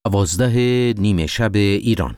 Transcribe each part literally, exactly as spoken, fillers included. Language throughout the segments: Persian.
دوازده نیمه شب ایران.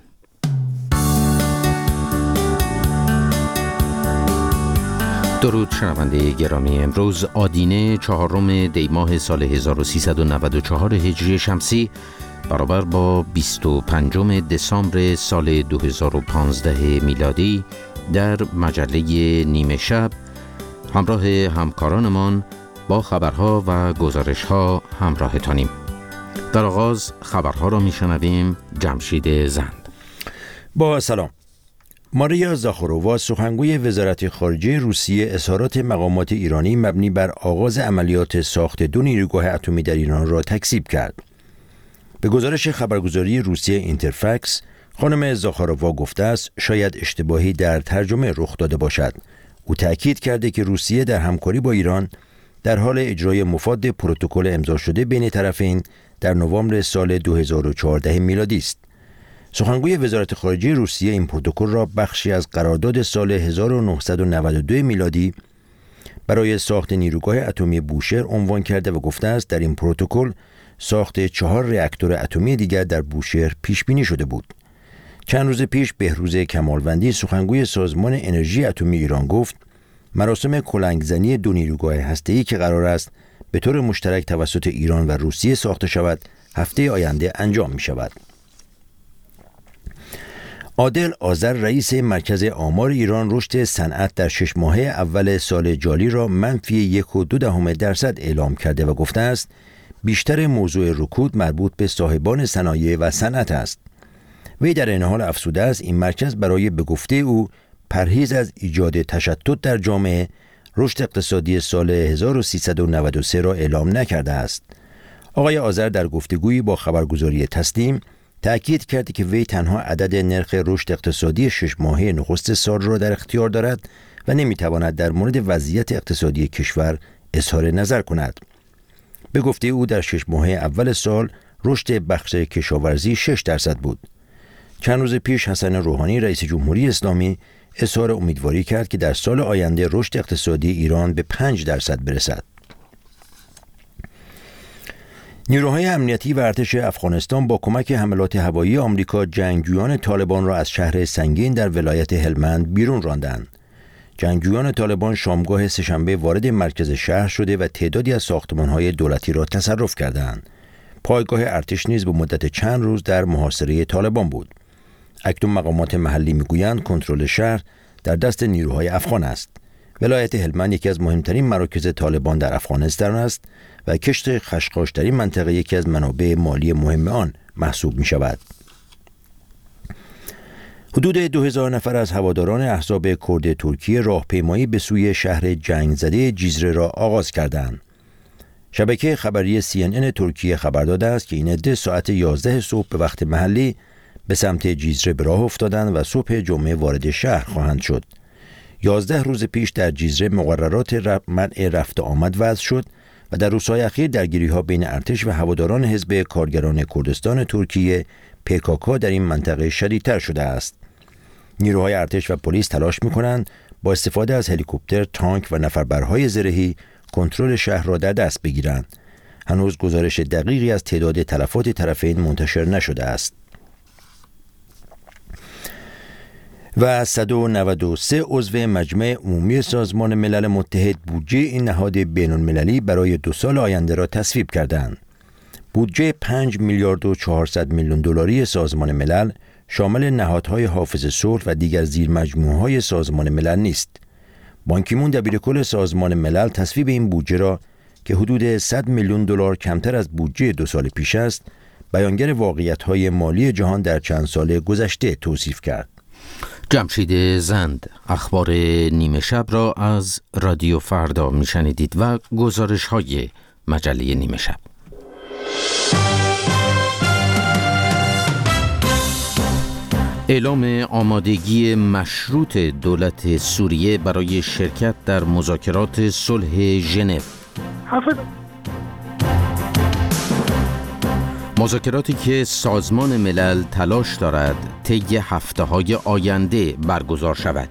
درود شنونده گرامی. امروز آدینه چهارم دی ماه سال هزار و سیصد و نود و چهار هجری شمسی برابر با بیست و پنجم دسامبر سال دو هزار و پانزده میلادی در مجله نیمه شب همراه همکارانمان با خبرها و گزارش‌ها همراهتانیم. در آغاز خبرها را میشنویم. جمشید زند. با سلام. ماریا زاخارووا سخنگوی وزارت خارجه روسیه اظهارات مقامات ایرانی مبنی بر آغاز عملیات ساخت دو نیروگاه اتمی در ایران را تکذیب کرد. به گزارش خبرگزاری روسیه اینترفکس، خانم زاخارووا گفته است شاید اشتباهی در ترجمه رخ داده باشد. او تأکید کرده که روسیه در همکاری با ایران در حال اجرای مفاد پروتکل امضا شده بین طرفین در نوامبر سال دو هزار و چهارده میلادی است. سخنگوی وزارت خارجه روسیه این پروتکل را بخشی از قرارداد سال هزار و نهصد و نود و دو میلادی برای ساخت نیروگاه اتمی بوشهر عنوان کرده و گفته است در این پروتکل ساخت چهار راکتور اتمی دیگر در بوشهر پیش بینی شده بود. چند روز پیش بهروز کمالوندی سخنگوی سازمان انرژی اتمی ایران گفت مراسم کلنگزنی دو نیروگاه هسته‌ای که قرار است به طور مشترک توسط ایران و روسیه ساخته شود هفته آینده انجام می شود. عادل آذر رئیس مرکز آمار ایران رشد صنعت در شش ماهه اول سال جاری را منفی یک و دو دهم درصد اعلام کرده و گفته است بیشتر موضوع رکود مربوط به صاحبان صنایع و صنعت است. وی در این حال افزوده است این مرکز برای به گفته او پرهیز از ایجاد تشتت در جامعه رشد اقتصادی سال هزار و سیصد و نود و سه را اعلام نکرده است. آقای آذر در گفتگویی با خبرگزاری تسنیم تأکید کرد که وی تنها عدد نرخ رشد اقتصادی شش ماهه نخست سال را در اختیار دارد و نمیتواند در مورد وضعیت اقتصادی کشور اظهار نظر کند. به گفته او در شش ماهه اول سال رشد بخش کشاورزی شش درصد بود. چند روز پیش حسن روحانی رئیس جمهوری اسلامی اظهار امیدواری کرد که در سال آینده رشد اقتصادی ایران به پنج درصد برسد. نیروهای امنیتی و ارتش افغانستان با کمک حملات هوایی آمریکا جنگجویان طالبان را از شهر سنگین در ولایت هلمند بیرون راندند. جنگجویان طالبان شامگاه سه‌شنبه وارد مرکز شهر شده و تعدادی از ساختمان‌های دولتی را تصرف کردند. پایگاه ارتش نیز به مدت چند روز در محاصره طالبان بود. اکنون مقامات محلی میگویند کنترل شهر در دست نیروهای افغان است. ولایت هلمند یکی از مهمترین مراکز طالبان در افغانستان است و کشت خشخاش در این منطقه یکی از منابع مالی مهم آن محسوب می شود. حدود دو هزار نفر از هواداران احزاب کرد ترکیه راهپیمایی به سوی شهر جنگ زده جیزره را آغاز کردند. شبکه خبری سی ان ان ترکیه خبر داده است که این عده ساعت یازده صبح به وقت محلی به سمت جیزره به راه افتادند و صبح جمعه وارد شهر خواهند شد. یازده روز پیش در جیزره مقررات منع رفت آمد وضع شد و در روزهای اخیر درگیری‌ها بین ارتش و هواداران حزب کارگران کردستان ترکیه پی کی کی در این منطقه شدیدتر شده است. نیروهای ارتش و پلیس تلاش می‌کنند با استفاده از هلیکوپتر، تانک و نفربرهای زرهی کنترل شهر را در دست بگیرند. هنوز گزارش دقیقی از تعداد تلفات طرفین منتشر نشده است. و صد و نود و سه عضو مجمع عمومی سازمان ملل متحد بودجه این نهاد بین‌المللی برای دو سال آینده را تصویب کردند. بودجه پنج میلیارد و چهارصد میلیون دلاری سازمان ملل شامل نهادهای حافظ صلح و دیگر زیرمجموعه‌های سازمان ملل نیست. بان کی مون دبیرکل سازمان ملل تصویب این بودجه را که حدود صد میلیون دلار کمتر از بودجه دو سال پیش است، بیانگر واقعیت‌های مالی جهان در چند سال گذشته توصیف کرد. جمشید زند. اخبار نیمه شب را از رادیو فردا میشنیدید و گزارش های مجله نیمه شب. اعلام آمادگی مشروط دولت سوریه برای شرکت در مذاکرات صلح ژنو. مذاکراتی که سازمان ملل تلاش دارد طی هفته‌های آینده برگزار شود.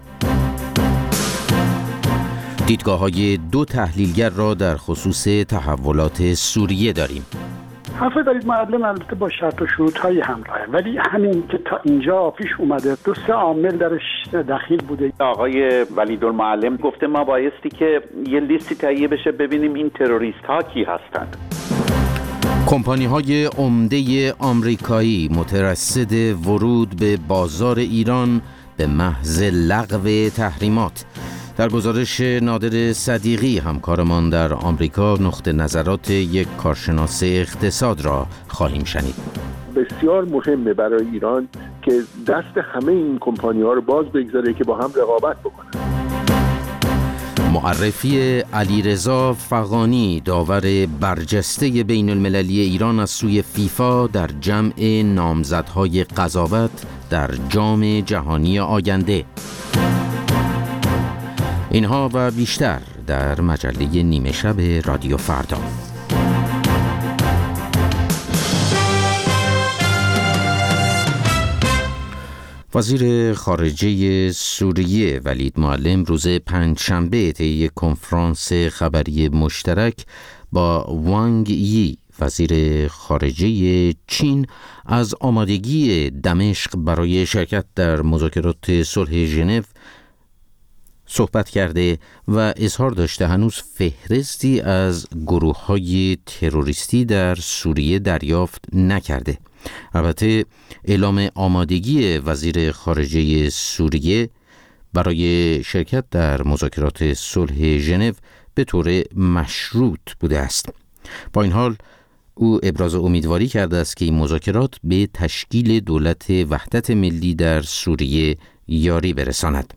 دیدگاه‌های دو تحلیلگر را در خصوص تحولات سوریه داریم. حرف دارید معلم البته با شرط و شروط‌های همراهه، ولی همین که تا اینجا پیش اومده دو سه عامل درش دخیل بوده. آقای ولیدالمعلم گفته ما بایستی که یه لیستی تهیه بشه ببینیم این تروریست ها کی هستند. کمپانی های عمده آمریکایی مترصد ورود به بازار ایران به محض لغو تحریمات. در گزارش نادر صدیقی همکارمان در آمریکا نقطه نظرات یک کارشناس اقتصاد را خواهیم شنید. بسیار مهمه برای ایران که دست همه این کمپانی ها رو باز بگذاره که با هم رقابت بکنن. معرفی علیرضا فغانی داور برجسته بین المللی ایران از سوی فیفا در جمع نامزدهای قضاوت در جام جهانی آینده. اینها و بیشتر در مجله نیمه شب رادیو فردا. وزیر خارجه سوریه ولید معلم روز پنجشنبه طی کنفرانس خبری مشترک با وانگ یی وزیر خارجه چین از آمادگی دمشق برای شرکت در مذاکرات صلح ژنو صحبت کرده و اظهار داشته هنوز فهرستی از گروه‌های تروریستی در سوریه دریافت نکرده. البته اعلام آمادگی وزیر خارجه سوریه برای شرکت در مذاکرات صلح ژنو به طور مشروط بوده است. با این حال او ابراز امیدواری کرده است که این مذاکرات به تشکیل دولت وحدت ملی در سوریه یاری برساند.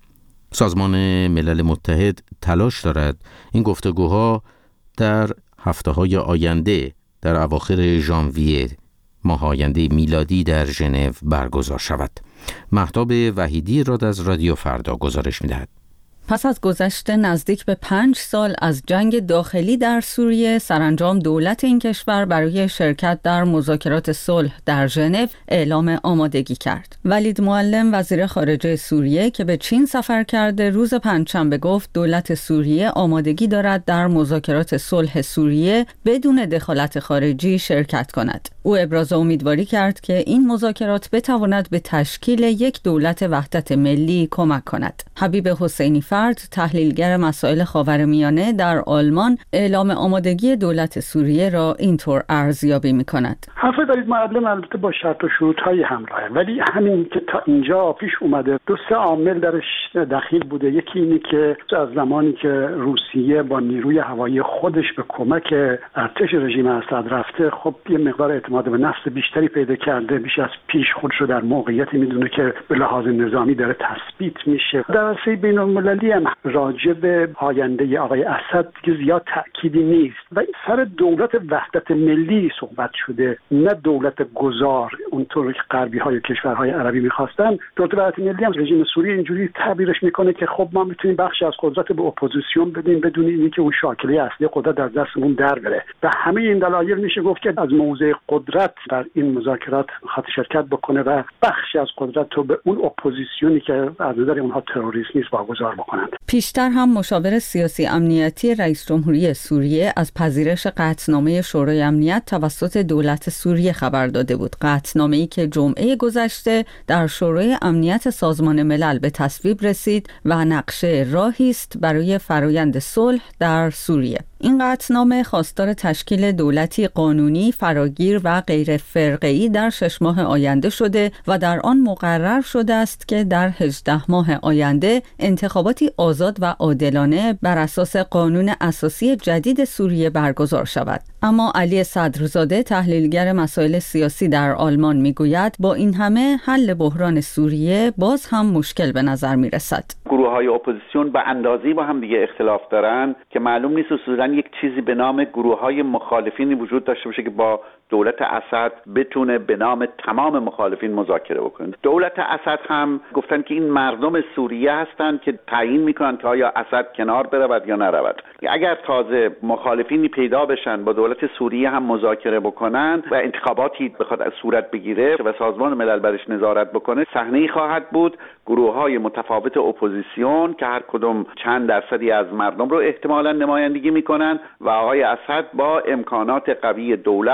سازمان ملل متحد تلاش دارد این گفتگوها در هفته‌های آینده در اواخر ژانویه ماه آینده میلادی در ژنو برگزار شود. مهتاب وحیدی راد از رادیو فردا گزارش می‌دهد. پس از گذشت نزدیک به پنج سال از جنگ داخلی در سوریه، سرانجام دولت این کشور برای شرکت در مذاکرات صلح در ژنو اعلام آمادگی کرد. ولید معلم وزیر خارجه سوریه که به چین سفر کرده روز پنجشنبه گفت دولت سوریه آمادگی دارد در مذاکرات صلح سوریه بدون دخالت خارجی شرکت کند. او ابراز امیدواری کرد که این مذاکرات بتواند به تشکیل یک دولت وحدت ملی کمک کند. حبیب حسینی فرد، تحلیلگر مسائل خاورمیانه در آلمان، اعلام آمادگی دولت سوریه را اینطور ارزیابی می‌کند. حرف دارید معلم البته با شرط و شروط‌های همراهه، ولی همین که تا اینجا پیش اومده دو سه عامل درش دخیل بوده. یکی اینه که از زمانی که روسیه با نیروی هوایی خودش به کمک ارتش رژیم اسد رفته، خب یه مقدار اعتماد به نفس بیشتری پیدا کرده، بیش از پیش خودش رو در موقعیتی میدونه که به لحاظ نظامی داره تثبیت میشه. در عرصه بین‌المللی هم راجع به آینده آقای اسد دیگه زیاد تأکیدی نیست و سر دولت وحدت ملی صحبت شده، نه دولت گذار اونطور که غربی های کشورهای عربی میخواستن. دولت وحدت ملی هم رژیم سوریه اینجوری تعبیرش میکنه که خب ما میتونیم بخشی از قدرت به اپوزیسیون بدیم بدون اینکه اون شاکله اصلی قدرت در دستمون در بره. و همه این دلایل میشه گفت که از موضع قدرت در این مذاکرات خاطر شرکت بکنه و بخشی از قدرت رو به اون اپوزیسیونی که از نظر اونها تروریست نیست واگذار بکنند. پیشتر هم مشاور سیاسی امنیتی رئیس جمهوری سوریه از پذیرش قطعنامه شورای امنیت توسط دولت سوریه خبر داده بود. قطعنامه‌ای که جمعه گذشته در شورای امنیت سازمان ملل به تصویب رسید و نقشه راهی است برای فرایند صلح در سوریه. این قطعنامه خواستار تشکیل دولتی قانونی، فراگیر و غیر فرقه‌ای در شش ماه آینده شده و در آن مقرر شده است که در هجده ماه آینده انتخاباتی آزاد و عادلانه بر اساس قانون اساسی جدید سوریه برگزار شود. اما علی صدرزاده، تحلیلگر مسائل سیاسی در آلمان، میگوید با این همه حل بحران سوریه باز هم مشکل به نظر میرسد. گروه‌های اپوزیسیون به اندازه‌ای با هم دیگه اختلاف دارن که معلوم نیست اصولاً یک چیزی به نام گروه‌های مخالفینی وجود داشته باشه که با دولت اسد بتونه به نام تمام مخالفین مذاکره بکنه. دولت اسد هم گفتن که این مردم سوریه هستن که تعیین میکنن که آیا اسد کنار برود یا نرود. اگر تازه مخالفینی پیدا بشن با دولت سوریه هم مذاکره بکنن و انتخاباتی بخواد صورت بگیره و سازمان ملل برش نظارت بکنه، صحنه‌ای خواهد بود گروه‌های متفاوت اپوزیسیون که هر کدوم چند درصدی از مردم رو احتمالاً نمایندگی میکنن و آقای اسد با امکانات قوی دولت،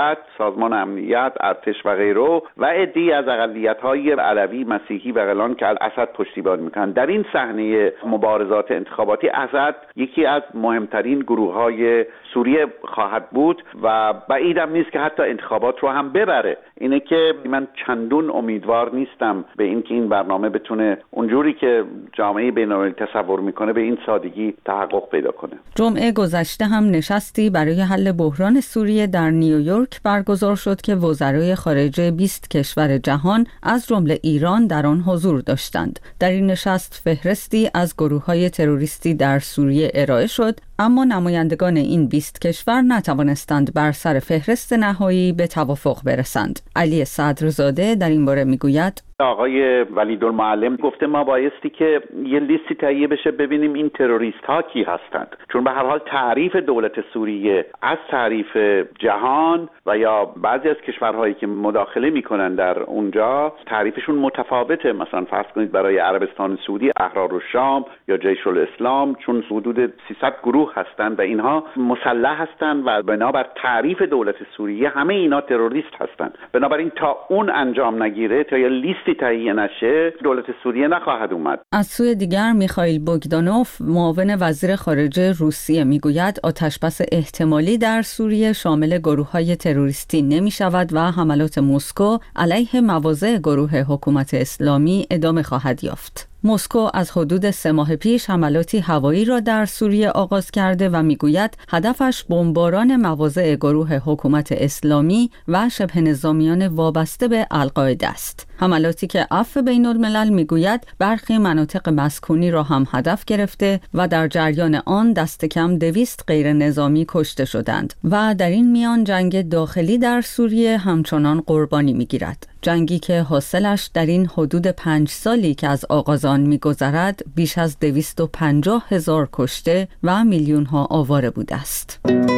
سازمان امنیت، ارتش و غیره و عده‌ای از اقلیت‌های علوی، مسیحی و غیران که از اسد پشتیبانی میکنن. در این صحنه مبارزات انتخاباتی اسد یکی از مهمترین گروه‌های سوریه خواهد بود و بعیدم نیست که حتی انتخابات رو هم ببره. اینه که من چندون امیدوار نیستم به اینکه این برنامه بتونه اونجوری که جامعه بین‌المللی تصور میکنه به این سادگی تحقق پیدا کنه. جمعه گذشته هم نشستی برای حل بحران سوریه در نیویورک برگزار شد که وزرای خارجه بیست کشور جهان از جمله ایران در آن حضور داشتند. در این نشست فهرستی از گروه‌های تروریستی در سوریه ارائه شد، اما نمایندگان این بیست کشور نتوانستند بر سر فهرست نهایی به توافق برسند. علی صدرزاده در این باره میگوید آقای ولیدالمعلم گفته ما بایستی که یه لیستی تهیه بشه ببینیم این تروریست ها کی هستند، چون به هر حال تعریف دولت سوریه از تعریف جهان و یا بعضی از کشورهایی که مداخله میکنن در اونجا تعریفشون متفاوته. مثلا فرض کنید برای عربستان سعودی احرار الشام یا جیش الاسلام، چون حدود سیصد گروه هستند و اینها مسلح هستند و بنابر تعریف دولت سوریه همه اینا تروریست هستند. بنابراین تا اون انجام نگیره، تا یه لیستی تهیه نشه، دولت سوریه نخواهد اومد. از سوی دیگر میخائیل بوگدانوف معاون وزیر خارجه روسیه میگوید آتشبس احتمالی در سوریه شامل گروه‌های تروریستی نمیشود و حملات مسکو علیه مواضع گروه حکومت اسلامی ادامه خواهد یافت. مسکو از حدود سه ماه پیش حملاتی هوایی را در سوریه آغاز کرده و میگوید هدفش بمباران مواضع گروه حکومت اسلامی و شبه نظامیان وابسته به القاعده است. حملاتی که عفو بین الملل میگوید برخی مناطق مسکونی را هم هدف گرفته و در جریان آن دست کم دویست غیر نظامی کشته شدند و در این میان جنگ داخلی در سوریه همچنان قربانی میگیرد. جنگی که حاصلش در این حدود پنج سالی که از آغاز آن می‌گذرد بیش از دویست و پنجاه هزار کشته و میلیون ها آواره بوده است.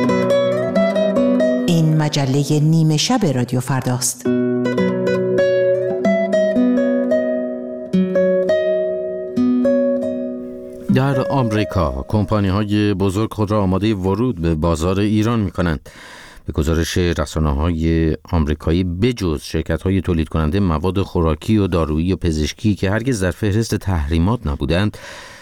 این مجله نیمه شب رادیو فرداست. در آمریکا کمپانی‌های بزرگ خود را آماده ورود به بازار ایران می‌کنند. به گزارش رسانه‌های آمریکایی بجز شرکت‌های تولید کننده مواد خوراکی و دارویی و پزشکی که هرگز در فهرست تحریمات نبودند،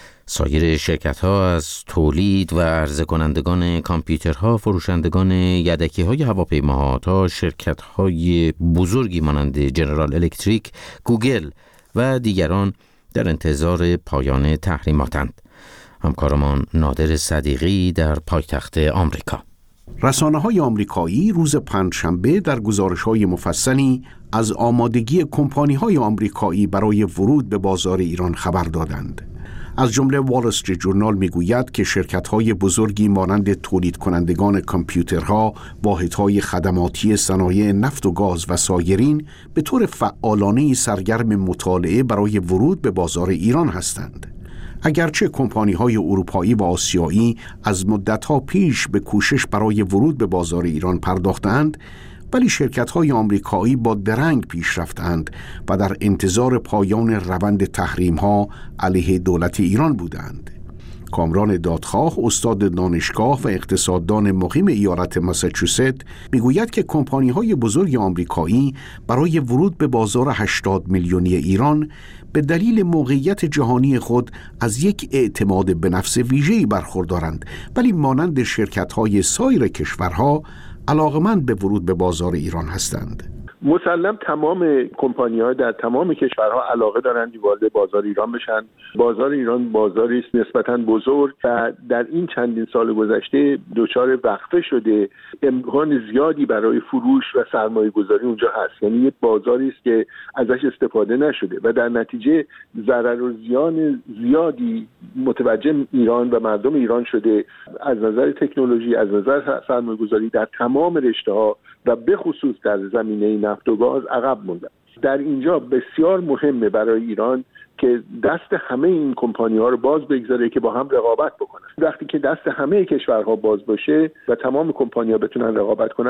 سایر شرکت‌ها از تولید و عرضه کنندگان کامپیوترها، فروشندگان یدکی‌های هواپیماها تا شرکت‌های بزرگی مانند جنرال الکتریک، گوگل و دیگران در انتظار پایان تحریماتند. همکارمان نادر صدیقی در پایتخت آمریکا. رسانه‌های آمریکایی روز پنجشنبه در گزارش‌های مفصلی از آمادگی کمپانی‌های آمریکایی برای ورود به بازار ایران خبر دادند. از جمله وال استریت جورنال میگوید که شرکت‌های بزرگی مانند تولید کنندگان کامپیوترها، واحدهای خدماتی صنایع نفت و گاز و سایرین به طور فعالانه سرگرم مطالعه برای ورود به بازار ایران هستند. اگرچه کمپانی‌های اروپایی و آسیایی از مدت‌ها پیش به کوشش برای ورود به بازار ایران پرداختند، ولی شرکت‌های آمریکایی با درنگ پیش رفتند و در انتظار پایان روند تحریم‌ها علیه دولت ایران بودند. کامران دادخواه، استاد دانشگاه و اقتصاددان مقیم ایالت ماساچوست، میگوید که کمپانی‌های بزرگ آمریکایی برای ورود به بازار هشتاد میلیونی ایران به دلیل موقعیت جهانی خود از یک اعتماد به نفس ویژه‌ای برخوردارند، ولی مانند شرکت‌های سایر کشورها علاقمند به ورود به بازار ایران هستند. مسلم تمام کمپانی‌ها در تمام کشورها علاقه دارند وارد بازار ایران بشن. بازار ایران بازاری است نسبتاً بزرگ و در این چندین سال گذشته دچار وقفه شده. امکان زیادی برای فروش و سرمایه‌گذاری اونجا هست، یعنی یک بازاری است که ازش استفاده نشده و در نتیجه ضرر و زیان زیادی متوجه ایران و مردم ایران شده. از نظر تکنولوژی، از نظر سرمایه‌گذاری در تمام رشته‌ها و به خصوص در زمینه نفت و گاز عقب مونده. در اینجا بسیار مهمه برای ایران که دست همه این کمپانی‌ها رو باز بگذاره که با هم رقابت بکنن. وقتی که دست همه کشورها باز باشه و تمام کمپانی‌ها بتونن رقابت کنن،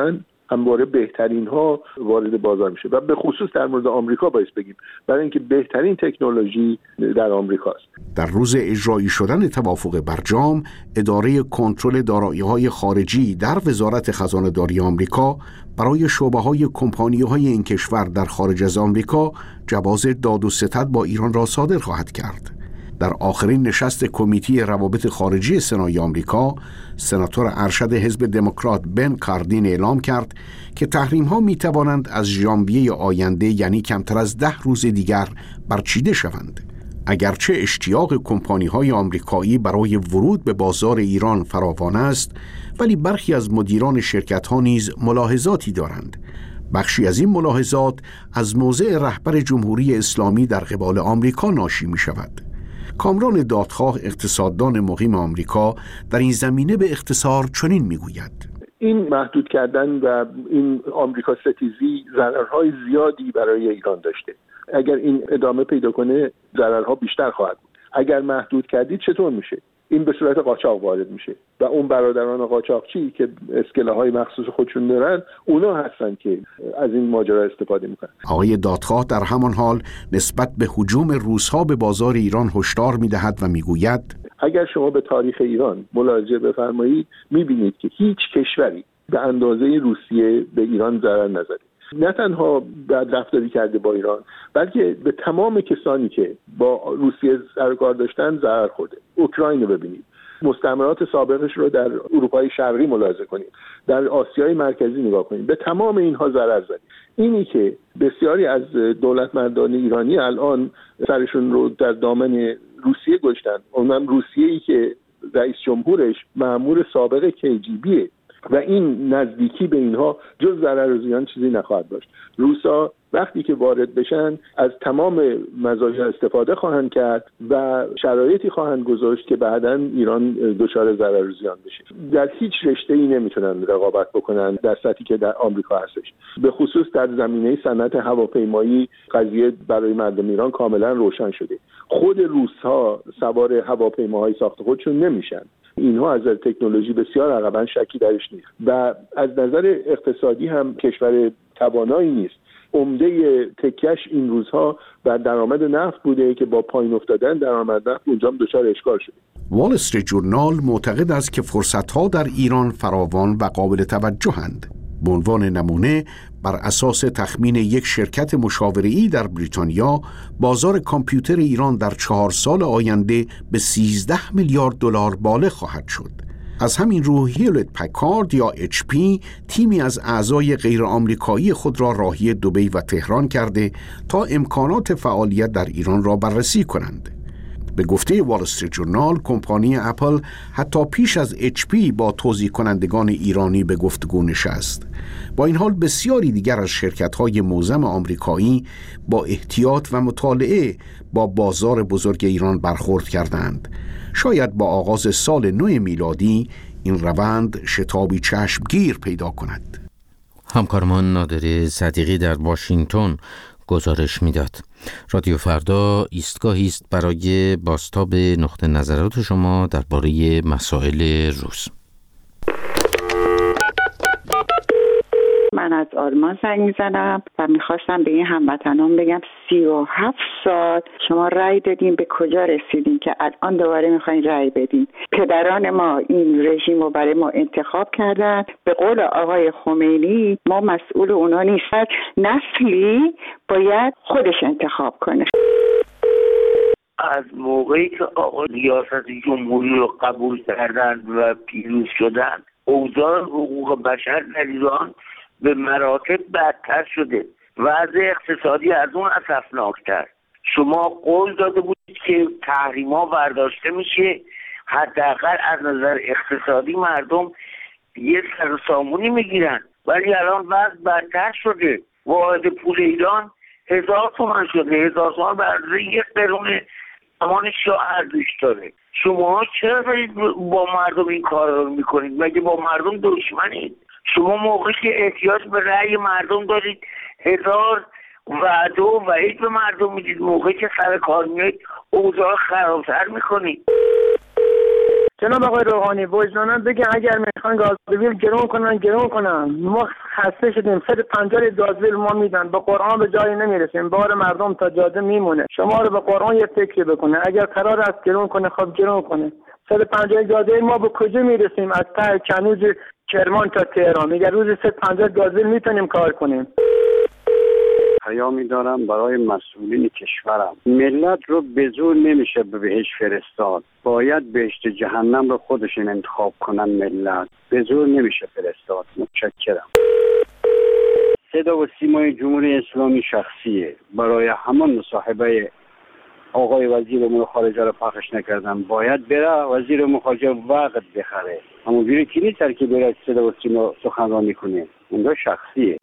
همواره بهترین ها وارد بازار میشه و به خصوص در مورد آمریکا باید بگیم، برای اینکه بهترین تکنولوژی در آمریکاست. در روز اجرایی شدن توافق برجام، اداره کنترل دارایی‌های خارجی در وزارت خزانه‌داری آمریکا برای شعبه‌های کمپانی‌های این کشور در خارج از آمریکا جواز داد و ستد با ایران را صادر خواهد کرد. در آخرین نشست کمیته روابط خارجی سنای آمریکا، سناتور ارشد حزب دموکرات بن کاردین اعلام کرد که تحریم‌ها می‌توانند از ژانویه آینده، یعنی کمتر از ده روز دیگر، برچیده شوند. اگرچه اشتیاق کمپانی‌های آمریکایی برای ورود به بازار ایران فراوان است، ولی برخی از مدیران شرکت‌ها نیز ملاحظاتی دارند. بخشی از این ملاحظات از موضع رهبر جمهوری اسلامی در قبال آمریکا ناشی می‌شود. کامران دادخواه، اقتصاددان مقیم آمریکا، در این زمینه به اختصار چنین میگوید: این محدود کردن و این آمریکا ستیزی ضررهای زیادی برای ایران داشته. اگر این ادامه پیدا کنه ضررها بیشتر خواهد بود. اگر محدود کردید چطور میشه؟ این به صورت قاچاق وارد میشه و اون برادران قاچاقچی که اسکله‌های مخصوص خودشون دارن، اونا هستن که از این ماجرا استفاده میکنن. آقای دادخواه در همان حال نسبت به هجوم روس‌ها به بازار ایران هشدار میدهد و میگوید: اگر شما به تاریخ ایران مراجعه بفرمایید میبینید که هیچ کشوری به اندازه روسیه به ایران ضرر نزده. نه تنها بد رفتاری کرده با ایران، بلکه به تمام کسانی که با روسیه سر کار داشتن ضرر خورده. اوکراین رو ببینید، مستعمرات سابقش رو در اروپای شرقی ملاحظه کنید، در آسیای مرکزی نگاه کنید، به تمام اینها ضرر زد. اینی که بسیاری از دولتمندان ایرانی الان سرشون رو در دامن روسیه گذاشتن، اونم روسیه‌ای که رئیس جمهورش مأمور سابق کی جی بیه و این نزدیکی به اینها جز ضرر و زیان چیزی نخواهد داشت. روسا وقتی که وارد بشن از تمام مزایا استفاده خواهند کرد و شرایطی خواهند گذاشت که بعداً ایران دچار ضرر و زیان بشه. در هیچ رشته‌ای نمیتونن رقابت بکنن در سطحی که در آمریکا هستش. به خصوص در زمینه صنعت هواپیمایی قضیه برای مردم ایران کاملا روشن شده. خود روس‌ها سوار هواپیماهای ساخت خودشون نمیشن. اینها از تکنولوژی بسیار عقباً، شکی درش نیست و از نظر اقتصادی هم کشور توانایی نیست. عمده تکیش این روزها بر درآمد نفت بوده که با پایین افتادن درآمد نفت اونجا هم دچار اشکال شده. وال استریت جورنال معتقد است که فرصت‌ها در ایران فراوان و قابل توجهند. به عنوان نمونه، بر اساس تخمین یک شرکت مشاوره‌ای در بریتانیا، بازار کامپیوتر ایران در چهار سال آینده به سیزده میلیارد دلار بالغ خواهد شد. از همین رو هیولت پکارد یا اچ پی تیمی از اعضای غیر آمریکایی خود را راهی دبی و تهران کرده تا امکانات فعالیت در ایران را بررسی کنند. به گفته وال استریت جورنال، کمپانی اپل حتی پیش از اچ پی با توزیع کنندگان ایرانی به گفتگو نشست. با این حال بسیاری دیگر از شرکت‌های معظم آمریکایی با احتیاط و مطالعه با بازار بزرگ ایران برخورد کردند. شاید با آغاز سال نو میلادی این روند شتابی چشمگیر پیدا کند. همکارمان نادر صدیقی در واشنگتن گزارش میداد. رادیو فردا ایستگاهی است برای بازتاب نقطه نظرات شما درباره مسائل روز. من از آلمان زنگ میزنم و میخواستم به این هموطنان بگم سی و هفت سال شما رأی دادین، به کجا رسیدین که الان دوباره میخواین رأی بدین؟ پدران ما این رژیم رو برای ما انتخاب کردن. به قول آقای خمینی ما مسئول اونا نیستن، نسلی باید خودش انتخاب کنه. از موقعی که آقا ریاست جمهوری رو قبول کردن و پیروز شدن، اوضاع حقوق بشر در ایران به مراتب بدتر شده. وضع اقتصادی از اون اسفناکتر. شما قول داده بودید که تحریما برداشته میشه، حداقل از نظر اقتصادی مردم یه سر سامونی میگیرن، ولی الان وضع بدتر شده. واحد پول ایران هزار تومان شده. هزار تومان برای یک قرون زمان شاه ارزش داره. شما چرا با مردم این کار رو میکنید؟ مگه با مردم دشمنید؟ شما موقعی که احتیاج به رأی مردم دارید هزار وعده و وعید به مردم میدید، موقعی که سر کار میاد اوضاع خرابتر میکنید. جناب آقای روحانی وجداناً بگن اگر میخوان گاز بدیم گرون کنن گرون کنن، ما خسته شدیم. صد و پنجاه گازوئیل ما میدن، به قرآن به جایی نمیرسیم، بار مردم تا جاده میمونه. شما رو به قرآن یه فکری بکنه، اگر قرار است گرون کنه خب گرون کنه. صد و پنجاه گازوئیل ما به کجا میرسیم؟ از ته کنوج کرمان تا تهران میگه روزی صد و پنجاه گازوئیل میتونیم کار کنیم. پیامی دارم برای مسئولین کشورم. ملت رو به زور نمیشه به بهشت فرستاد، باید بهشت جهنم رو خودشون انتخاب کنن. ملت به زور نمیشه فرستاد. متشکرم. صدا و سیمای جمهوری اسلامی شخصیه، برای همان مصاحبه آقای وزیر امور خارجه رو پخش نکردن. باید بره وزیر امور خارجه وقت بخره، اما بیره کی نیست که بره صدا و سیما سخنرانی کنه. اونجا شخصیه.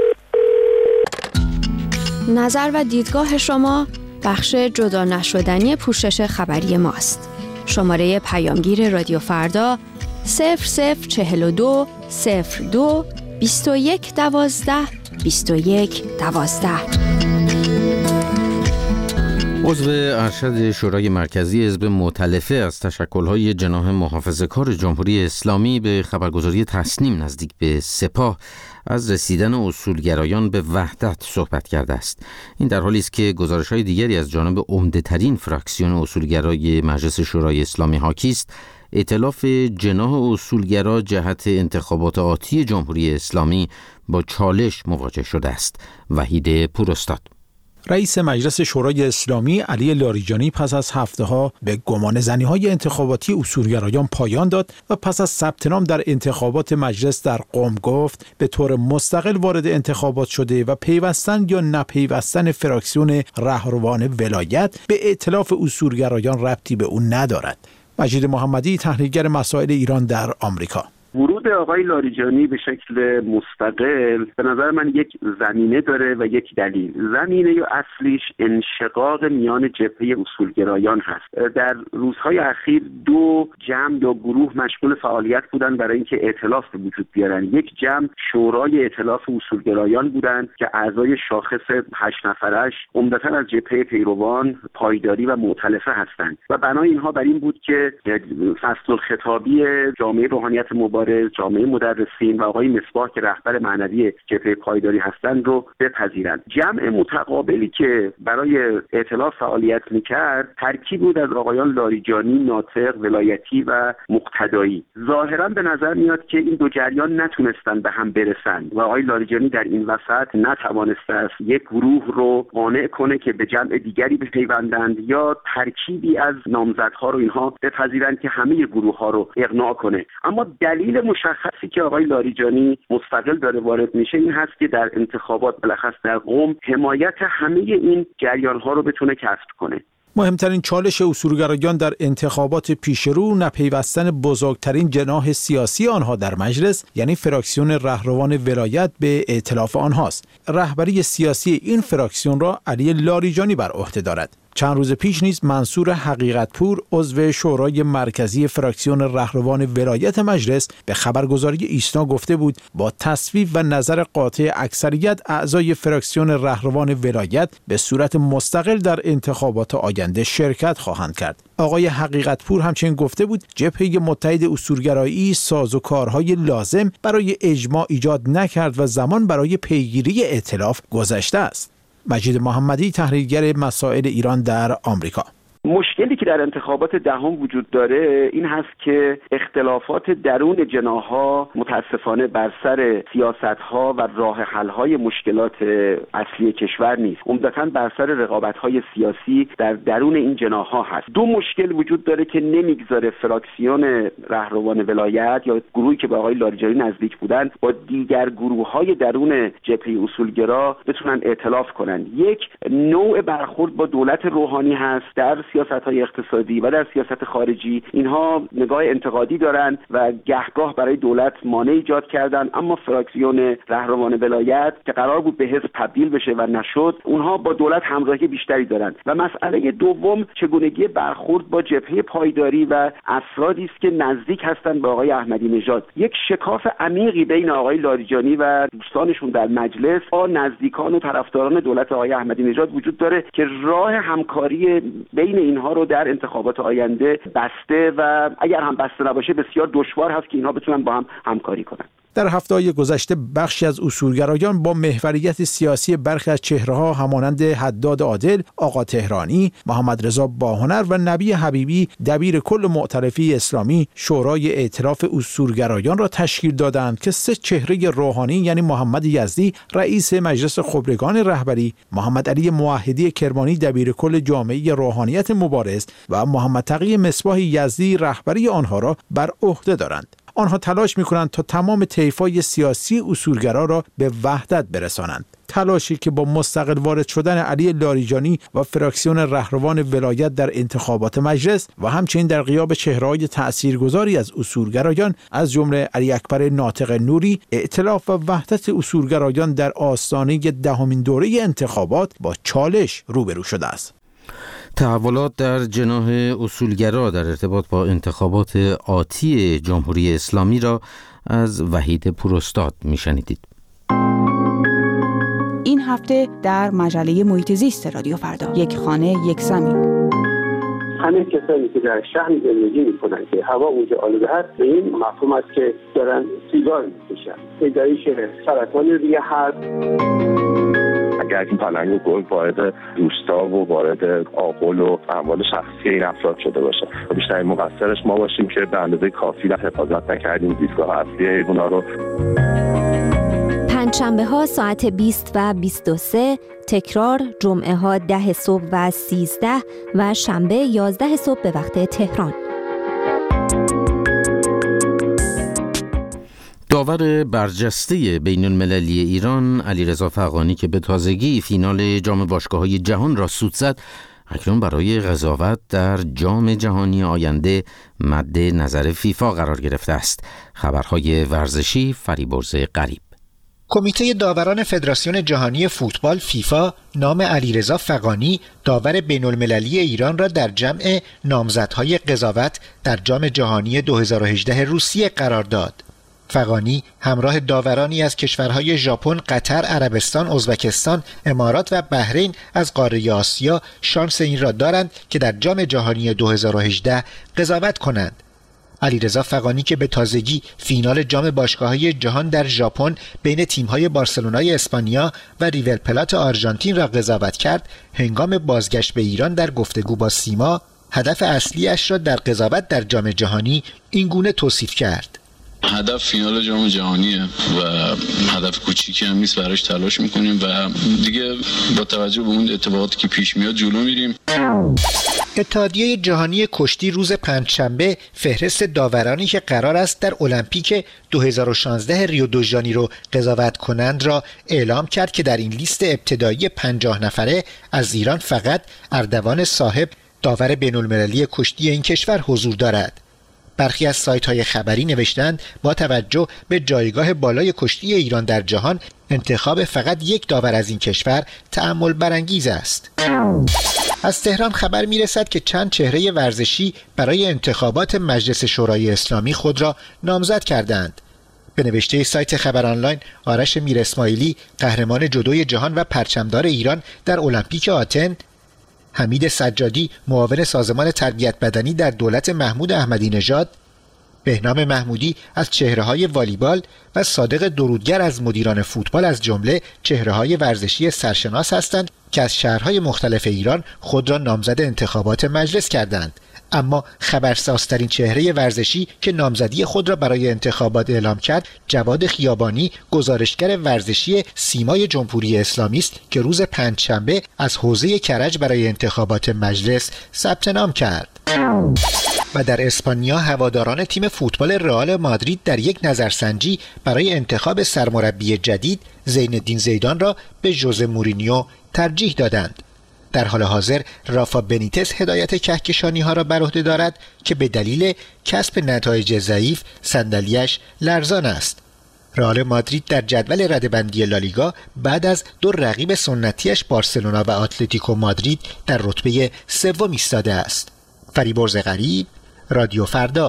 نظر و دیدگاه شما بخش جدا نشدنی پوشش خبری ماست. شماره پیامگیر رادیو فردا صفر صفر چهل و دو صفر دو بیست و یک دوازده بیست و یک دوازده. عضو ارشد شورای مرکزی حزب مؤتلفه از تشکل‌های جناح محافظه‌کار جمهوری اسلامی به خبرگزاری تصنیم نزدیک به سپاه از رسیدن اصولگرایان به وحدت صحبت کرده است. این در حالی است که گزارش‌های دیگری از جانب عمده‌ترین فراکسیون اصولگرای مجلس شورای اسلامی حاکی است ائتلاف جناح اصولگرا جهت انتخابات آتی جمهوری اسلامی با چالش مواجه شده است. وحید پوراستاد. رئیس مجلس شورای اسلامی علی لاریجانی پس از هفته‌ها به گمان زنی‌های انتخاباتی اصولگرایان پایان داد و پس از ثبت نام در انتخابات مجلس در قم گفت به طور مستقل وارد انتخابات شده و پیوستن یا نپیوستن فراکسیون رهروان ولایت به ائتلاف اصولگرایان ربطی به اون ندارد. مجید محمدی، تحلیلگر مسائل ایران در آمریکا. ورود آقای لاریجانی به شکل مستقل به نظر من یک زمینه داره و یک دلیل. زمینه یا اصلیش انشقاق میان جبهه اصولگرایان هست. در روزهای اخیر دو جمع یا گروه مشغول فعالیت بودن برای اینکه ائتلاف به وجود بیارن. یک جمع شورای ائتلاف اصولگرایان بودن که اعضای شاخص هشت نفرش عمدتاً از جبهه پیروان، پایداری و مؤتلفه هستند و بنای اینها بر این بود که فصل الخطابی جامعه روحانیت مبارز، جامعه مدرسین و آقای مصباح که رهبر معنوی جبهه پایداری هستند رو بپذیرند. جمع متقابلی که برای ائتلاف فعالیت میکرد ترکیب بود از آقایان لاریجانی، ناطق، ولایتی و مقتدایی. ظاهرا به نظر میاد که این دو جریان نتونستن به هم برسند و آقای لاریجانی در این وسط نتوانسته است یک گروه رو قانع کنه که به جمع دیگری بپیوندند یا ترکیبی از نامزدها رو اینها بپذیرند که همه گروه ها رو اقناع کنه. اما دلیل مشخصی که آقای لاریجانی مستقل داره وارد میشه این هست که در انتخابات بالاخص در قم حمایت همه این جریان ها رو بتونه کسب کنه. مهمترین چالش اصولگرایان در انتخابات پیشرو نپیوستن بزرگترین جناح سیاسی آنها در مجلس، یعنی فراکسیون رهروان ولایت، به ائتلاف آنهاست. رهبری سیاسی این فراکسیون را علی لاریجانی بر عهده دارد. چند روز پیش نیز منصور حقیقتپور عضو شورای مرکزی فراکسیون رهروان ولایت مجلس به خبرگزاری ایسنا گفته بود با تصویب و نظر قاطع اکثریت اعضای فراکسیون رهروان ولایت به صورت مستقل در انتخابات آینده شرکت خواهند کرد. آقای حقیقتپور همچنین گفته بود جبهه متحد اصولگرایی سازوکارهای لازم برای اجماع ایجاد نکرد و زمان برای پیگیری ائتلاف گذشته است. مجید محمدی، تحلیلگر مسائل ایران در آمریکا. مشکلی که در انتخابات دهم وجود داره این هست که اختلافات درون جناح‌ها متاسفانه بر سر سیاست‌ها و راه حل‌های مشکلات اصلی کشور نیست، عمدتاً بر سر رقابت‌های سیاسی در درون این جناح‌ها هست. دو مشکل وجود داره که نمیگذاره فراکسیون رهروان ولایت یا گروهی که به آقای لاریجانی نزدیک بودن با دیگر گروه‌های درون جبهه اصولگرا بتونن ائتلاف کنن. یک، نوع برخورد با دولت روحانی هست در سیاست‌های اقتصادی و در سیاست خارجی. اینها نگاه انتقادی دارن و گهگاه برای دولت مانع ایجاد کردن، اما فراکسیون رهروان ولایت که قرار بود به حزب تبدیل بشه و نشد، اونها با دولت همراهی بیشتری دارن. و مسئله دوم چگونگی برخورد با جبهه پایداری و افرادی است که نزدیک هستند به آقای احمدی نژاد. یک شکاف عمیقی بین آقای لاریجانی و دوستانشون در مجلس با نزدیکان و طرفداران دولت آقای احمدی نژاد وجود داره که راه همکاری بین اینها رو در انتخابات آینده بسته و اگر هم بسته نباشه بسیار دشوار هست که اینها بتونن با هم همکاری کنن. در هفته‌های گذشته بخشی از اصولگرایان با محوریت سیاسی برخی از چهره‌ها همانند حداد عادل، آقا تهرانی، محمد رضا باهنر و نبی حبیبی دبیر کل مؤتلفه اسلامی شورای ائتلاف اصولگرایان را تشکیل دادند که سه چهره روحانی یعنی محمد یزدی رئیس مجلس خبرگان رهبری، محمد علی موحدی کرمانی دبیر کل جامعه روحانیت مبارز و محمد تقی مصباح یزدی رهبری آنها را بر عهده دارند. آنها تلاش می‌کنند تا تمام طیف‌های سیاسی اصولگرا را به وحدت برسانند. تلاشی که با مستقل وارد شدن علی لاریجانی و فراکسیون رهروان ولایت در انتخابات مجلس و همچنین در غیاب چهره‌های تأثیرگذاری از اصولگرایان از جمله علی اکبر ناطق نوری، ائتلاف و وحدت اصولگرایان در آستانه دهمین دوره انتخابات با چالش روبرو شده است. تحولات در جناح اصولگرا در ارتباط با انتخابات آتی جمهوری اسلامی را از وحید پوراستاد میشنیدید. این هفته در مجله محیط زیست رادیو فردا، یک خانه یک زمین. همه کسانی که در شهر زندگی میکنن که هوا اونجا آلوده هست، به این مفهوم است که دارن سیگار میکشن. پیدایش سرطان ریه هست. اگر این پلنگ و گل وارد روستا و وارد آغل و اموال شخصی این افراد شده باشه، بیشترین مقصرش ما باشیم که به اندازه کافی حفاظت نکردیم دیدگاه اصلی حیونا رو. پنجشنبه ها ساعت بیست و بیست و سه، تکرار جمعه ها ده صبح و سیزده و شنبه یازده صبح به وقت تهران. داور برجسته بین المللی ایران علیرضا فغانی که به تازگی فینال جام باشگاه‌های جهان را سود زد، اکنون برای قضاوت در جام جهانی آینده مد نظر فیفا قرار گرفته است. خبرهای ورزشی فریبرز غریب. کمیته داوران فدراسیون جهانی فوتبال فیفا نام علیرضا فغانی داور بین المللی ایران را در جمع نامزدهای قضاوت در جام جهانی دو هزار و هجده روسیه قرار داد. فغانی همراه داورانی از کشورهای ژاپن، قطر، عربستان، ازبکستان، امارات و بحرین از قاره آسیا شانس این را دارند که در جام جهانی دو هزار و هجده قضاوت کنند. علیرضا فغانی که به تازگی فینال جام باشگاه‌های جهان در ژاپن بین تیم‌های بارسلونای اسپانیا و ریور پلات آرژانتین را قضاوت کرد، هنگام بازگشت به ایران در گفتگو با سیما هدف اصلیش را در قضاوت در جام جهانی این گونه توصیف کرد: هدف فینال جام جهانیه و هدف کوچیکی هم نیست، براش تلاش میکنیم و دیگه با توجه به اون اتفاقاتی که پیش میاد جلو میریم. اتحادیه جهانی کشتی روز پنجشنبه فهرست داورانی که قرار است در المپیک دو هزار و شانزده ریو دو ژانیرو قضاوت کنند را اعلام کرد که در این لیست ابتدایی پنجاه نفره از ایران فقط اردوان صاحب داور بین المللی کشتی این کشور حضور دارد. برخی از سایت‌های خبری نوشتند با توجه به جایگاه بالای کشتی ایران در جهان، انتخاب فقط یک داور از این کشور تأمل برانگیز است. از تهران خبر می‌رسد که چند چهره ورزشی برای انتخابات مجلس شورای اسلامی خود را نامزد کردند. به نوشته سایت خبر آنلاین، آرش میر اسماعیلی قهرمان جودوی جهان و پرچمدار ایران در المپیک آتن، حمید سجادی معاون سازمان تربیت بدنی در دولت محمود احمدی نژاد، بهنام محمودی از چهره‌های والیبال و صادق درودگر از مدیران فوتبال از جمله چهره‌های ورزشی سرشناس هستند که از شهرهای مختلف ایران خود را نامزد انتخابات مجلس کردند. اما خبرسازترین چهره ورزشی که نامزدی خود را برای انتخابات اعلام کرد، جواد خیابانی، گزارشگر ورزشی سیمای جمهوری اسلامی است که روز پنجشنبه از حوزه کرج برای انتخابات مجلس ثبت نام کرد. و در اسپانیا هواداران تیم فوتبال رئال مادرید در یک نظرسنجی برای انتخاب سرمربی جدید زین الدین زیدان را به ژوزه مورینیو ترجیح دادند. در حال حاضر رافا بنیتز هدایت کهکشانی ها را بر عهده دارد که به دلیل کسب نتایج ضعیف صندلی‌اش لرزان است. رئال مادرید در جدول رده‌بندی لالیگا بعد از دو رقیب سنتیش بارسلونا و اتلتیکو مادرید در رتبه سوم ایستاده است. فریبرز غریب، رادیو فردا.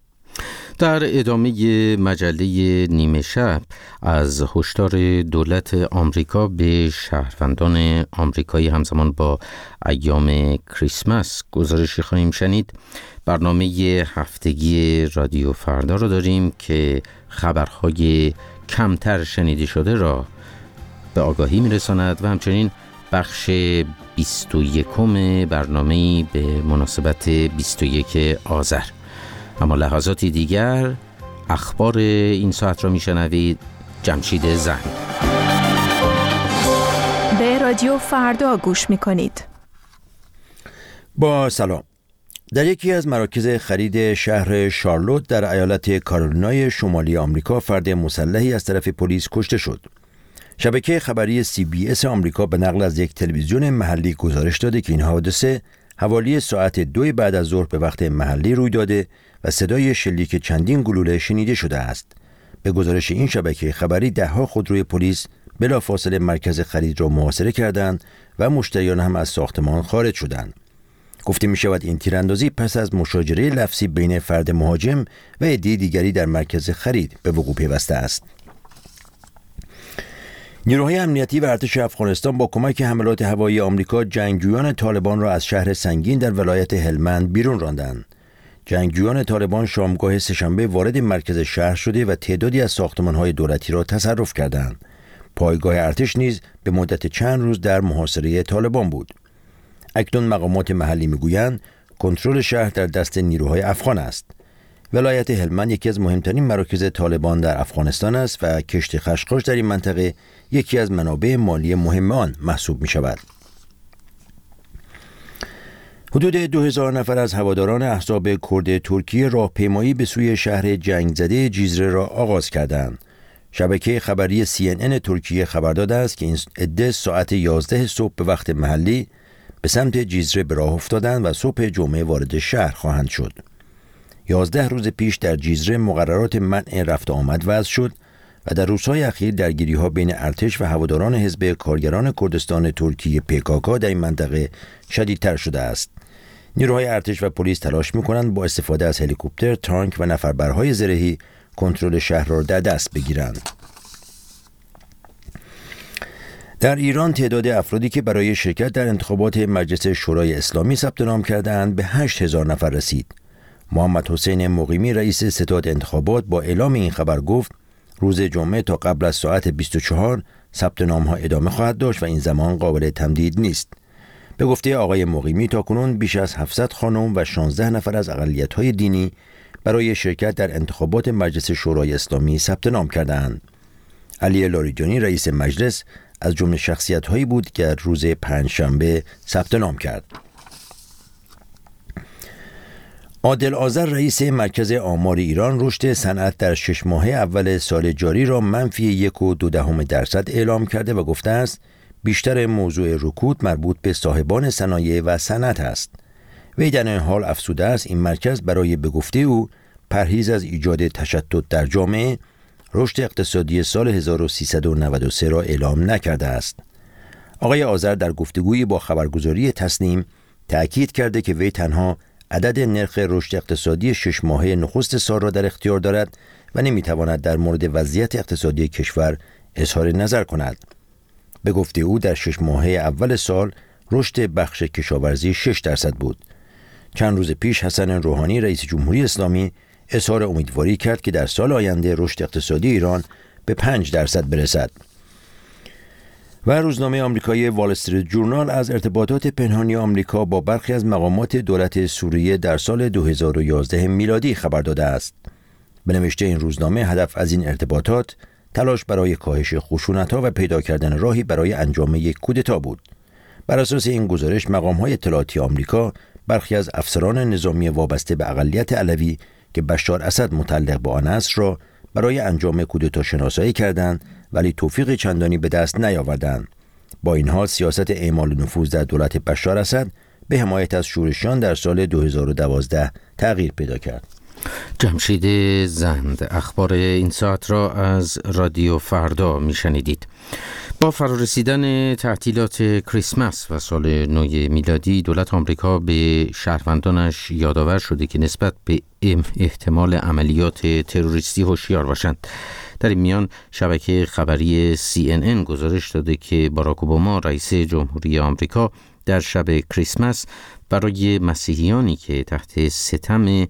در ادامه مجله نیمه شب از هشدار دولت آمریکا به شهروندان آمریکایی همزمان با ایام کریسمس گزارشی خواهیم شنید. برنامه هفتگی رادیو فردا را داریم که خبرهای کمتر شنیده شده را به آگاهی می‌رساند و همچنین بخش بیست و یکم برنامه‌ای به مناسبت بیست و یک آذر. اما لحظاتی دیگر اخبار این ساعت را میشنوید. جمشید زند. به رادیو فردا گوش میکنید. با سلام. در یکی از مراکز خرید شهر شارلوت در ایالت کارولینای شمالی آمریکا فرد مسلحی از طرف پلیس کشته شد. شبکه خبری سی بی اس آمریکا به نقل از یک تلویزیون محلی گزارش داده که این حادثه حوالی ساعت دو بعد از ظهر به وقت محلی روی داده و صدای شلیک چندین گلوله شنیده شده است. به گزارش این شبکه خبری دهها خودروی پلیس بلافاصله مرکز خرید را محاصره کردند و مشتریان هم از ساختمان خارج شدند. گفته می شود این تیراندازی پس از مشاجره لفظی بین فرد مهاجم و عده دیگری در مرکز خرید به وقوع پیوسته است. نیروهای امنیتی و ارتش افغانستان با کمک حملات هوایی آمریکا جنگجویان طالبان را از شهر سنگین در ولایت هلمند بیرون راندند. جنگجویان طالبان شامگاه سه‌شنبه وارد مرکز شهر شده و تعدادی از ساختمان‌های دولتی را تصرف کردند. پایگاه ارتش نیز به مدت چند روز در محاصره طالبان بود. اکنون مقامات محلی میگویند کنترل شهر در دست نیروهای افغان است. ولایت هلمند یکی از مهمترین مراکز طالبان در افغانستان است و کشت خشخاش در این منطقه یکی از منابع مالی مهم آن محسوب می شود. حدود دو هزار نفر از هواداران احزاب کرد ترکیه راهپیمایی به سوی شهر جنگ زده جیزره را آغاز کردند. شبکه خبری سی ان ان ترکیه خبر داده است که این عده ساعت یازده صبح به وقت محلی به سمت جیزره به راه افتادند و صبح جمعه وارد شهر خواهند شد. یازده روز پیش در جیزره مقررات منع رفت آمد وضع شد و در روزهای اخیر درگیری‌ها بین ارتش و هواداران حزب کارگران کردستان ترکیه پی کی کی در این منطقه شدیدتر شده است. نیروهای ارتش و پلیس تلاش می‌کنند با استفاده از هلیکوپتر، تانک و نفربرهای زرهی کنترل شهر را در دست بگیرند. در ایران تعداد افرادی که برای شرکت در انتخابات مجلس شورای اسلامی ثبت نام کردند به هشت هزار نفر رسید. محمد حسین مقیمی رئیس ستاد انتخابات با اعلام این خبر گفت روز جمعه تا قبل از ساعت بیست و چهار ثبت نام‌ها ادامه خواهد داشت و این زمان قابل تمدید نیست. به گفته آقای مقیمی تاکنون بیش از هفتصد خانم و شانزده نفر از اقلیت‌های دینی برای شرکت در انتخابات مجلس شورای اسلامی ثبت نام کردند. علی لاریجانی رئیس مجلس از جمله شخصیت‌هایی بود که روز پنجشنبه ثبت نام کرد. عادل آذر رئیس مرکز آمار ایران رشد صنعت در شش ماهه اول سال جاری را منفی یک و دو دهم درصد اعلام کرده و گفته است بیشتر موضوع رکود مربوط به صاحبان صنایع و صنعت است. وی در این حال افزوده است این مرکز برای به گفته او پرهیز از ایجاد تشتت در جامعه رشد اقتصادی سال هزار و سیصد و نود و سه را اعلام نکرده است. آقای آذر در گفتگویی با خبرگزاری تسنیم تأکید کرده که وی تنها عدد نرخ رشد اقتصادی شش ماهه نخست سال را در اختیار دارد و نمیتواند در مورد وضعیت اقتصادی کشور اظهار نظر کند. به گفته او در شش ماهه اول سال رشد بخش کشاورزی شش درصد بود. چند روز پیش حسن روحانی رئیس جمهوری اسلامی اظهار امیدواری کرد که در سال آینده رشد اقتصادی ایران به پنج درصد برسد. و روزنامه آمریکایی وال استریت جورنال از ارتباطات پنهانی آمریکا با برخی از مقامات دولت سوریه در سال دو هزار و یازده میلادی خبر داده است. به نوشته این روزنامه هدف از این ارتباطات تلاش برای کاهش خشونت‌ها و پیدا کردن راهی برای انجام یک کودتا بود. بر اساس این گزارش مقام‌های اطلاعاتی آمریکا برخی از افسران نظامی وابسته به اقلیت علوی که بشار اسد متعلق به آن است را برای انجام کودتا شناسایی کردند ولی توفیق چندانی به دست نیاوردند. با این حال سیاست اعمال نفوذ در دولت بشار اسد به حمایت از شورشیان در سال دو هزار و دوازده تغییر پیدا کرد. جمشید زند اخبار این ساعت را از رادیو فردا میشنیدید. با فرارسیدن تعطیلات کریسمس و سال نو میلادی دولت آمریکا به شهروندانش یادآور شده که نسبت به احتمال عملیات تروریستی هوشیار باشند. در این میان شبکه خبری سی ان ان گزارش داده که باراک اوباما رئیس جمهوری آمریکا در شب کریسمس برای مسیحیانی که تحت ستم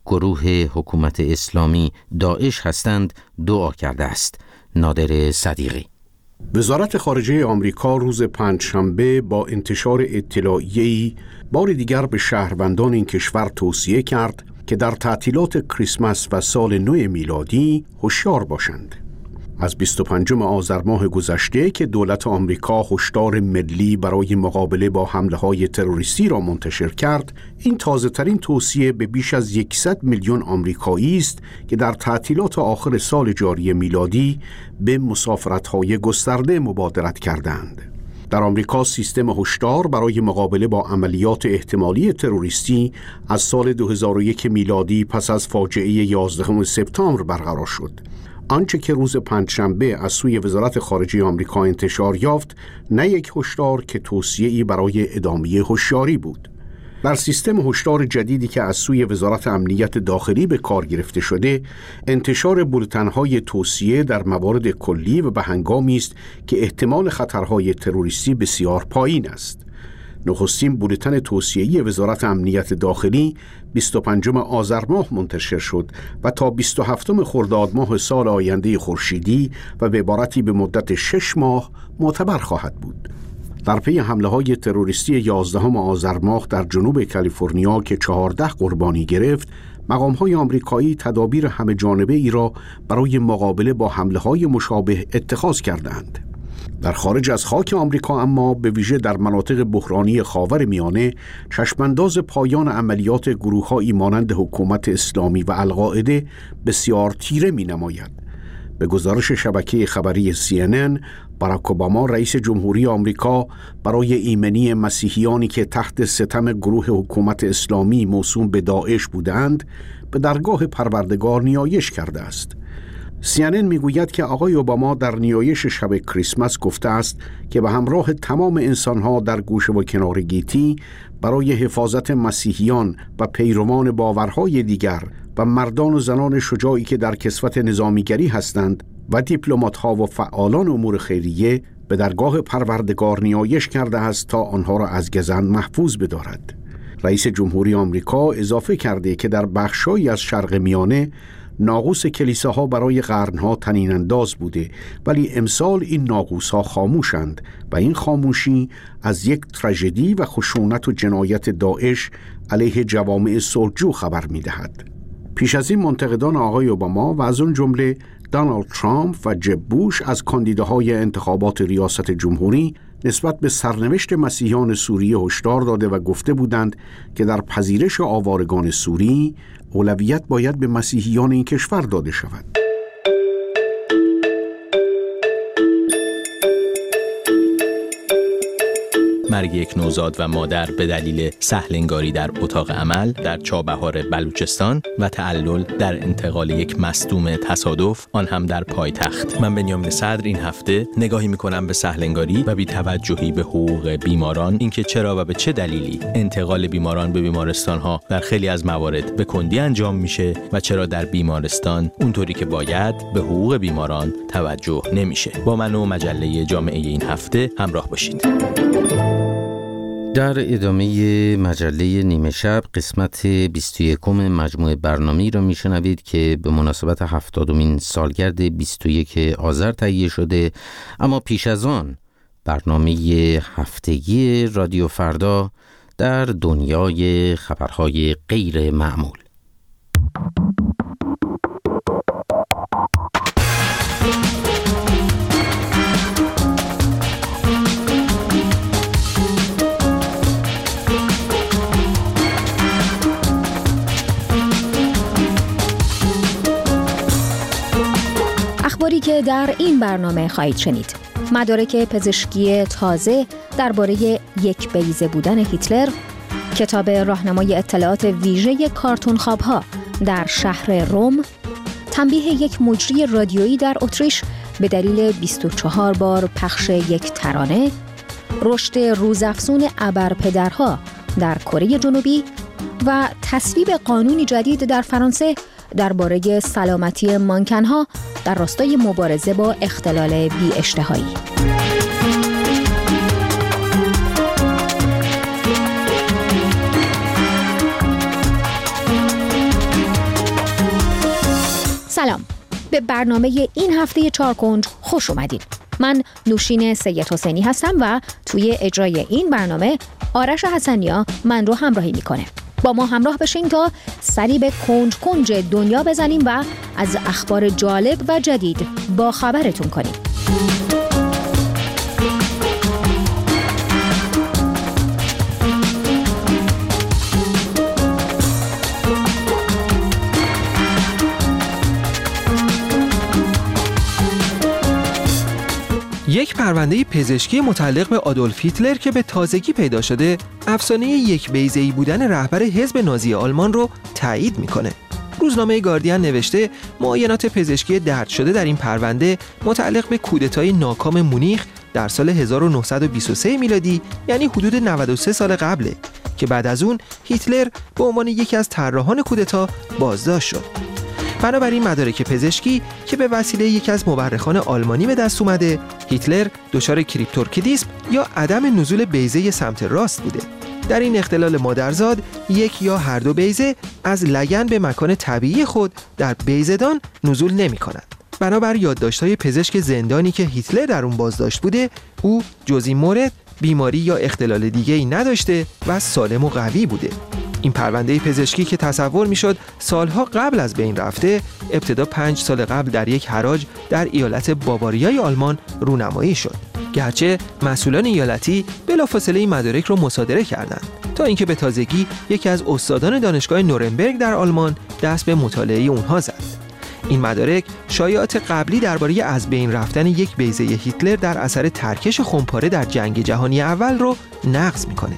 گروه حکومت اسلامی داعش هستند دعا کرده است. نادر صدیقی. وزارت خارجه آمریکا روز پنجشنبه با انتشار اطلاعیه‌ای بار دیگر به شهروندان این کشور توصیه کرد که در تعطیلات کریسمس و سال نو میلادی هوشیار باشند. از بیست و پنجم آذر ماه گذشته که دولت آمریکا هشدار ملی برای مقابله با حمله‌های تروریستی را منتشر کرد، این تازه‌ترین توصیه به بیش از صد میلیون آمریکایی است که در تعطیلات آخر سال جاری میلادی به مسافرت‌های گسترده مبادرت کردند. در آمریکا سیستم هشدار برای مقابله با عملیات احتمالی تروریستی از سال دو هزار و یک میلادی پس از فاجعه یازدهم سپتامبر برقرار شد. آنچه که روز پنجشنبه از سوی وزارت خارجه آمریکا انتشار یافت نه یک هشدار که توصیه‌ای برای ادامه هوشیاری بود. در سیستم هشدار جدیدی که از سوی وزارت امنیت داخلی به کار گرفته شده، انتشار بولتن‌های توصیه در موارد کلی و به هنگامی است که احتمال خطرهای تروریستی بسیار پایین است. نخستین بولتن توصیه‌ای وزارت امنیت داخلی بیست و پنجم آذر ماه منتشر شد و تا بیست و هفتم خرداد ماه سال آینده خورشیدی و به عبارتی به مدت شش ماه معتبر خواهد بود. در پی حمله‌های تروریستی یازدهم آذر ماه در جنوب کالیفرنیا که چهارده قربانی گرفت، مقام‌های آمریکایی تدابیر همه جانبه ای را برای مقابله با حمله‌های مشابه اتخاذ کردند. در خارج از خاک آمریکا اما به ویژه در مناطق بحرانی خاورمیانه چشمانداز پایان عملیات گروه‌هایی مانند حکومت اسلامی و القاعده بسیار تیره می‌نماید. به گزارش شبکه خبری سی ان ان، باراک اوباما رئیس جمهوری آمریکا برای ایمنی مسیحیانی که تحت ستم گروه حکومت اسلامی موسوم به داعش بودند به درگاه پروردگار نیایش کرده است. سی ان ان میگوید که آقای اوباما در نیایش شب کریسمس گفته است که به همراه تمام انسانها در گوشه و کنار گیتی برای حفاظت مسیحیان و پیروان باورهای دیگر و مردان و زنان شجاعی که در کسوت نظامیگری هستند و دیپلمات‌ها و فعالان امور خیریه به درگاه پروردگار نیایش کرده است تا آنها را از گزند محفوظ بدارد. رئیس جمهوری آمریکا اضافه کرده که در بخشایی از شرق میانه ناقوس کلیساها برای قرنها طنین انداز بوده، ولی امسال این ناقوسها خاموشند و این خاموشی از یک تراژدی و خشونت و جنایت داعش علیه جوامع صلحجو خبر می‌دهد. پیش از این منتقدان آقای اوباما و از اون جمله دونالد ترامپ و جب بوش از کاندیداهای انتخابات ریاست جمهوری نسبت به سرنوشت مسیحیان سوریه هشدار داده و گفته بودند که در پذیرش آوارگان سوری اولویت باید به مسیحیان این کشور داده شود. مرگ یک نوزاد و مادر به دلیل سهلنگاری در اتاق عمل در چابهار بلوچستان و تعلل در انتقال یک مصدوم تصادف، آن هم در پایتخت. من بنیامین صدر این هفته نگاهی میکنم به سهلنگاری و بی‌توجهی به حقوق بیماران، اینکه چرا و به چه دلیلی انتقال بیماران به بیمارستان‌ها در خیلی از موارد به کندی انجام میشه و چرا در بیمارستان اونطوری که باید به حقوق بیماران توجه نمیشه. با من و مجله جامعه این هفته همراه باشید. در ادامه مجله نیمه شب قسمت بیست و یکم مجموعه برنامه‌ای را میشنوید که به مناسبت هفتادمین سالگرد بیست و یک آذر تهیه شده، اما پیش از آن برنامه هفتگی رادیو فردا در دنیای خبرهای غیر معمول. اخباری که در این برنامه خواهید شنید: مدارک پزشکی تازه درباره یک بیضه بودن هیتلر، کتاب راهنمای اطلاعات ویژه کارتون خوابها در شهر روم، تنبیه یک مجری رادیویی در اتریش به دلیل بیست و چهار بار پخش یک ترانه، رشد روزافزون ابرپدرها در کره جنوبی و تصویب قانونی جدید در فرانسه درباره سلامتی مانکنها در راستای مبارزه با اختلال بی‌اشتهایی. به برنامه این هفته چهار کنج خوش اومدین. من نوشین سید حسینی هستم و توی اجرای این برنامه آرش حسنیا من رو همراهی میکنه. با ما همراه بشین تا سری به کنج کنج دنیا بزنیم و از اخبار جالب و جدید با خبرتون کنیم. یک پرونده پزشکی متعلق به آدولف هیتلر که به تازگی پیدا شده، افسانه یک بیضه‌ای بودن رهبر حزب نازی آلمان رو تایید میکنه. روزنامه گاردین نوشته معاینات پزشکی درد شده در این پرونده متعلق به کودتای ناکام مونیخ در سال هزار و نهصد و بیست و سه میلادی، یعنی حدود نود و سه سال قبله، که بعد از اون هیتلر به عنوان یکی از طراحان کودتا بازداشت شد. بنابراین مدارک پزشکی که به وسیله یکی از مورخان آلمانی به دست اومده، هیتلر دچار کریپتورکیدیسم یا عدم نزول بیضه سمت راست بوده. در این اختلال مادرزاد یک یا هر دو بیضه از لگن به مکان طبیعی خود در بیضه‌دان نزول نمی‌کنند. بنابر یادداشت‌های پزشک زندانی که هیتلر در اون بازداشت بوده، او جز این مورد بیماری یا اختلال دیگه‌ای نداشته و سالم و قوی بوده. این پرونده پزشکی که تصور میشد سالها قبل از بین رفته، ابتدا پنج سال قبل در یک حراج در ایالت باواریای آلمان رونمایی شد. گرچه مسئولان ایالتی بلافاصله این مدارک رو مصادره کردند، تا اینکه به تازگی یکی از استادان دانشگاه نورنبرگ در آلمان دست به مطالعه اونها زد. این مدارک شایعات قبلی درباره از بین رفتن یک بیضه هیتلر در اثر ترکش خمپاره در جنگ جهانی اول رو نقض میکنه.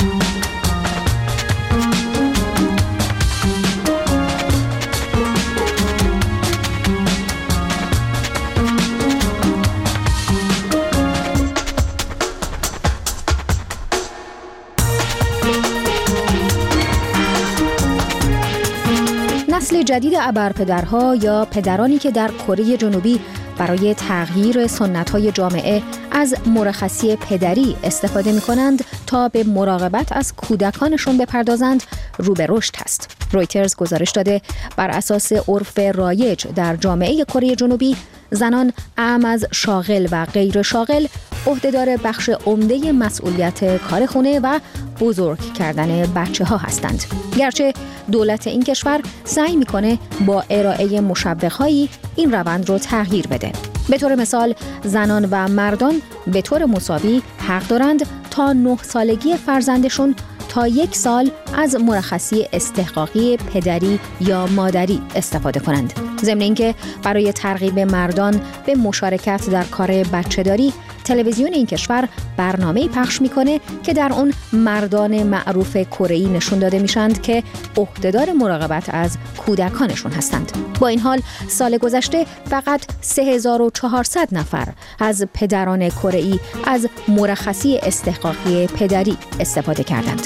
نسل جدید ابرپدرها یا پدرانی که در کره جنوبی برای تغییر سنت‌های جامعه از مرخصی پدری استفاده می‌کنند تا به مراقبت از کودکانشون بپردازند، رو به رشد است. رویترز گزارش داده بر اساس عرف رایج در جامعه کره جنوبی، زنان اعم از شاغل و غیر شاغل عهدهدار بخش عمده مسئولیت کار خانه و بزرگ کردن بچه ها هستند. گرچه دولت این کشور سعی میکنه با ارائه مشوق‌هایی این روند رو تغییر بده. به طور مثال زنان و مردان به طور مساوی حق دارند تا نه سالگی فرزندشون تا یک سال از مرخصی استحقاقی پدری یا مادری استفاده کنند. ضمن اینکه برای ترغیب مردان به مشارکت در کار بچه‌داری، تلویزیون این کشور برنامه‌ای پخش میکنه که در اون مردان معروف کره‌ای نشون داده میشند که عهدهدار مراقبت از کودکانشون هستند. با این حال سال گذشته فقط سه هزار و چهارصد نفر از پدران کره‌ای از مرخصی استحقاقی پدری استفاده کردند.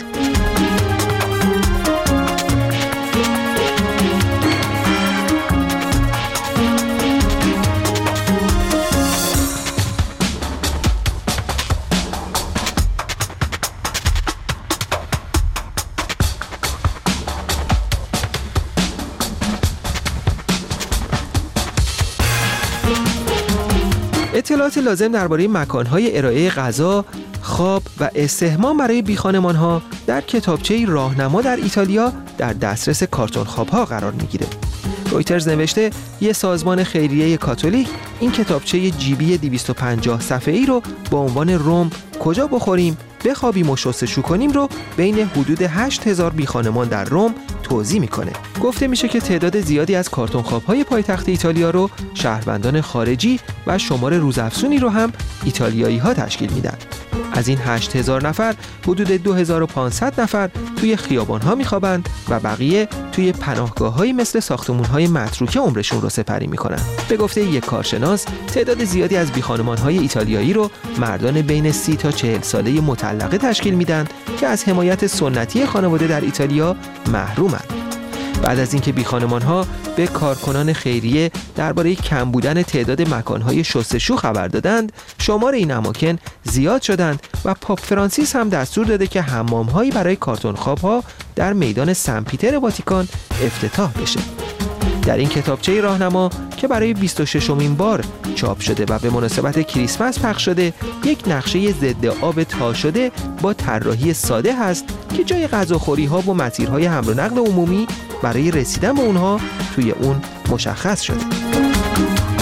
اطلاعات لازم درباره مکان‌های ارائه غذا، خواب و استحمام برای بیخانمان‌ها در کتابچه راهنما در ایتالیا در دسترس کارتون خواب‌ها قرار می‌گیره. رویترز نوشته یه سازمان خیریه کاتولیک این کتابچه جیبی دویست و پنجاه صفحه‌ای رو با عنوان روم کجا بخوریم، بخوابیم و شستشو کنیم رو بین حدود هشت هزار بیخانمان در روم توزیع میکنه. گفته میشه که تعداد زیادی از کارتون خواب‌های پایتخت ایتالیا رو شهروندان خارجی و شمار روزافزونی رو هم ایتالیایی ها تشکیل میدن. از این هشت هزار نفر حدود دو هزار و پانصد نفر توی خیابان‌ها میخوابند و بقیه توی پناهگاه‌های مثل ساختمان‌های متروکه عمرشون رو سپری میکنن. به گفته یک کارشناس، تعداد زیادی از بیخانمان‌های ایتالیایی رو مردان بین سی تا چهل ساله مطلقه تشکیل میدن که از حمایت سنتی خانواده در ایتالیا محرومند. بعد از اینکه بیخانمان‌ها به کارکنان خیریه درباره کم بودن تعداد مکان‌های شستشو خبر دادند، شمار این اماکن زیاد شدند و پاپ فرانسیس هم دستور داده که حمام‌هایی برای کارتون خواب‌ها در میدان سن پیتر واتیکان افتتاح بشه. در این کتابچه راهنما که برای بیست و ششمین بار چاپ شده و به مناسبت کریسمس پخش شده، یک نقشه ضد آب تا شده با طراحی ساده هست که جای غذاخوری ها و مسیرهای حمل و نقل عمومی برای رسیدن به اونها توی اون مشخص شده.